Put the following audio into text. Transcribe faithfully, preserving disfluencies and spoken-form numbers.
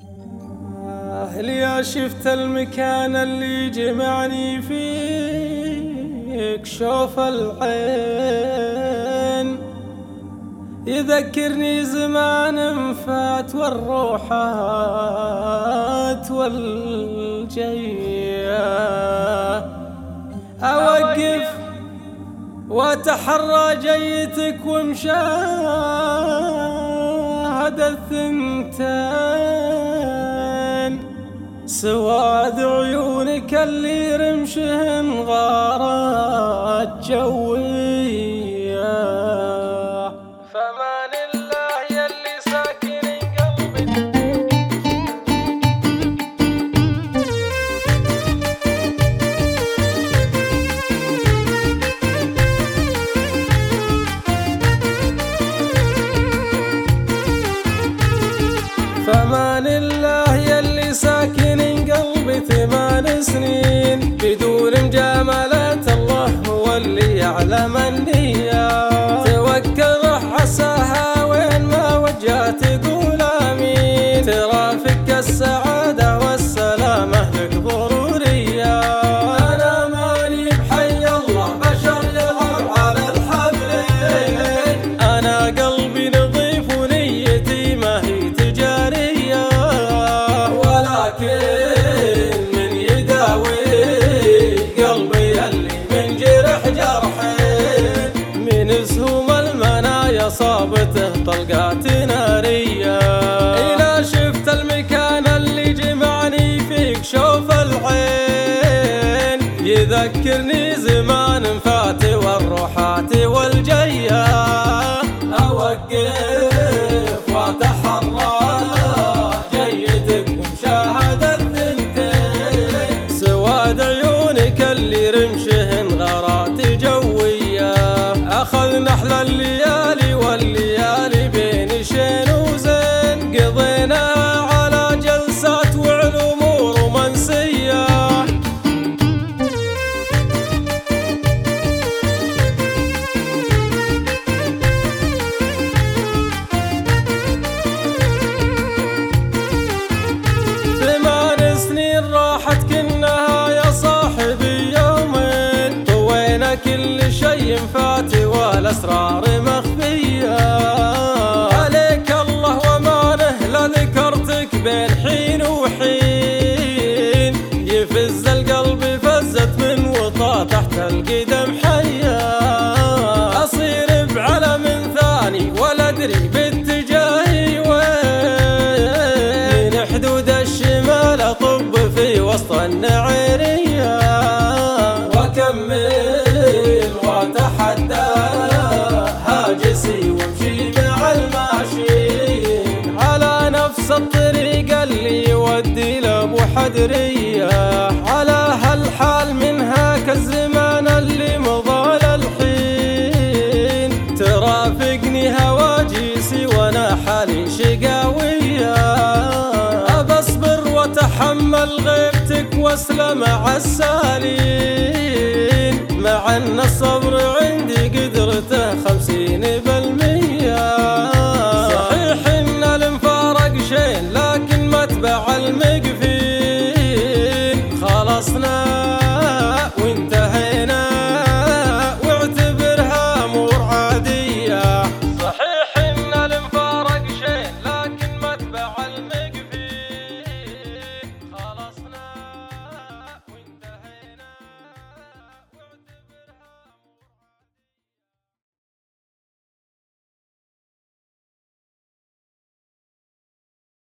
أهلي شفت المكان اللي جمعني فيك، شوف العين يذكرني زمان فات والروحات والجية. أوقف واتحرى جيتك ومشاهد الثنتين، سواد عيونك اللي رمشهن غارات جوية. فمان الله يلي ساكن قلبي، فمان الله يلي ساكن قلبي ثمان سنين بدون مجاملة، الله هو اللي يعلم النية. توكل عساها وين ما وجهت تقول آمين، ترافق السعادة والسلامة لك ضرورية. أنا ماني بحي الله بشر يلعب على الحبلين، أنا قلبي نظيف ونيتي ما هي تجارية، ولكن من يداوي قلبي اللي من جرح جرحين، من سهوم المنايا صابته طلقات نارية. إذا شفت المكان اللي جمعني فيك، شوف العين يذكرني زمان فات والروحات والجية. أوقف واتحرى جيتك ومشاهد الثنتين، سواد عيونك اللي رمشهن غارات جوية. أخذنا أحلى الليالي والليالي بين شين وزين، قضيناها على جلسات وعلوم ورومانسية. ثمان سنين راحت كنها يا صاحبي يومين، طوينا كل شيء فاتي والأسرار مخفية. عليك الله ومانه لذكرتك بين حين وحين، يفز القلب فزت من وطا تحت القدم حية. أصير بعلم ثاني ولا أدري باتجاهي وين، من حدود الشمال أطب في وسط النعيرية، وأكمل وأتحدى هاجسي وامشي مع الماشيين، على نفس الطريق اللي يودي لأبو حدرية. على هالحال من هاك الزمان اللي مضى للحين، ترافقني هواجيسي وانا حالي شقاوية. أبصبر واتحمل غيبتك واسلم مع السالين، مع ان الصبر عندي قدرته خمس